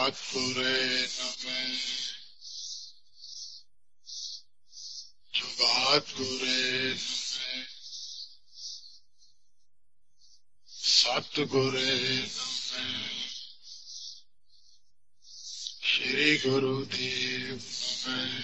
ਜੁਗਾਤਪੁਰੇ ਨਮੈ ਜੁਗਾਤਪੁਰੇ ਨਮੈ ਸਤਿਗੁਰੇ ਨਮੈ ਸ਼੍ਰੀ ਗੁਰੂ ਦੇਵ ਨਮੈ।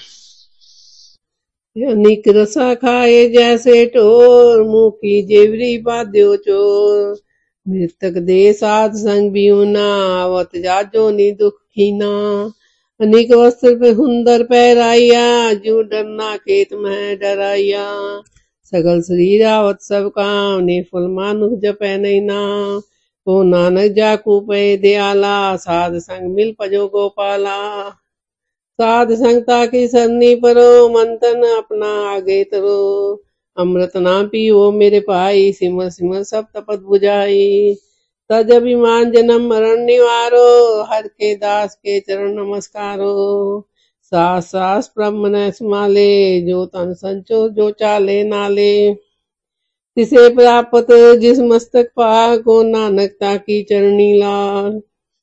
अनिक रसा खाए जैसे ढोर, मुँह की जेवरी बाध्यो चोर। मृतक दे साध संग बिहुना, आवत जाजो नी दुख कीना। अनिक वस्त्र पे हुंदर पहराइया, जू डरना खेत में डराइया। सगल शरीर आवत सब काम, ने फुल मानुख जपै नहीं नाम। ओ नानक जाकू पे दयाला, साध संग मिल पजो गोपाला। साध संगता की सरनी परो, मंथन अपना आगे तरो। अमृत ना पियो मेरे भाई, सिमर सिमर सब तपत बुझाई। तज अभिमान जन्म मरण निवारो, हर के दास के चरण नमस्कारो। सास सास ब्रह्म न समाले, जो तन संचो जो चाले नाले। तिसे प्राप्त जिस मस्तक पाग, को नानकता की चरणी लाग।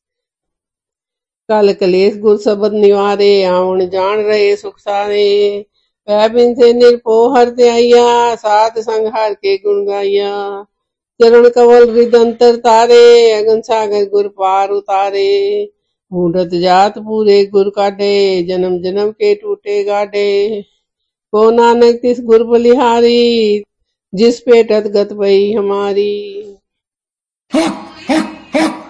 कल कलेश गुर शब्द निवारे, आवन जान रहे सुख सारे। वह बिन से निरपो हर त्याइया, साध संग हर के गुण गाइया। चरण कवल हृदंतर तारे, अगन सागर गुर पार उतारे। बूढ़त जात पूरे गुर काटे, जन्म जन्म के टूटे गाटे। को नानक तिस गुर बलिहारी, जिस पेटत गत पई हमारी।